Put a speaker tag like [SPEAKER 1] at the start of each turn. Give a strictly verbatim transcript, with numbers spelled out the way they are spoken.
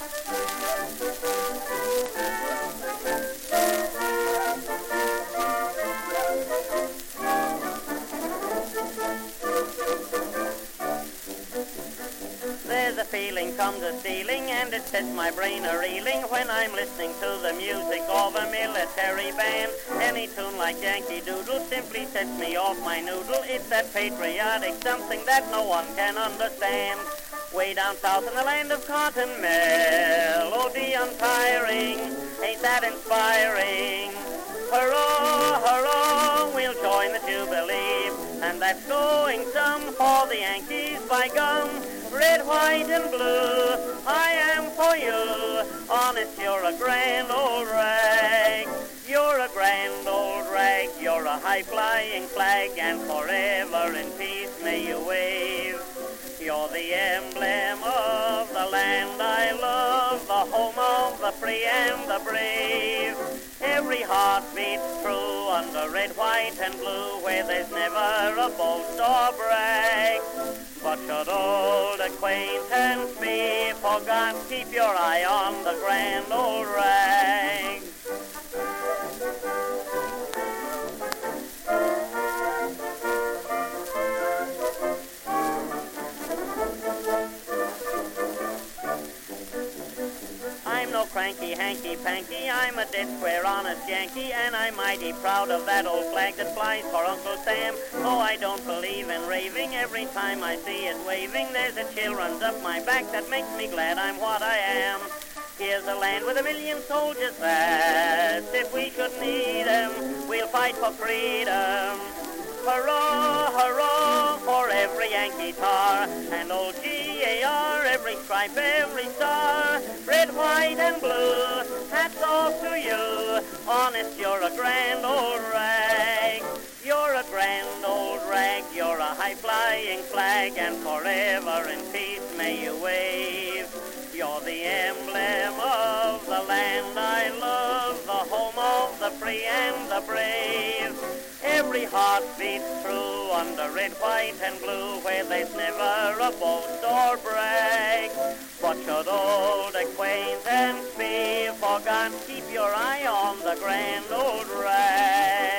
[SPEAKER 1] There's a feeling comes a stealing and it sets my brain a-reeling when I'm listening to the music of a military band. Any tune like Yankee Doodle simply sets me off my noodle. It's that patriotic something that no one can understand. Way down south in the land of cotton, melody untiring, ain't that inspiring? Hurrah, hurrah, we'll join the Jubilee, and that's going some for the Yankees by gum. Red, white, and blue, I am for you. Honest, you're a grand old rag. You're a grand old rag. You're a high-flying flag, and forever in peace may you wave. You're the emblem of the land I love, the home of the free and the brave. Every heart beats true under red, white, and blue, where there's never a boast or brag. But should old acquaintance be forgot, keep your eye on the grand old rag. I'm no cranky, hanky-panky, I'm a dead square honest Yankee, and I'm mighty proud of that old flag that flies for Uncle Sam. Though I don't believe in raving, every time I see it waving, there's a chill runs up my back that makes me glad I'm what I am. Here's a land with a million soldiers fast. If we should need 'em, we'll fight for freedom. Hurrah, hurrah, for every Yankee tar, and old G A R, every stripe, every star. Red, white, and blue, hats off to you. Honest, you're a grand old rag. You're a grand old rag. You're a high-flying flag, and forever in peace may you wave. You're the emblem of the land I love, the home of the free and the brave. Every heart beats true under red, white, and blue, where there's never a boast or brag. What should old acquaintance be forgot? Keep your eye on the grand old rag.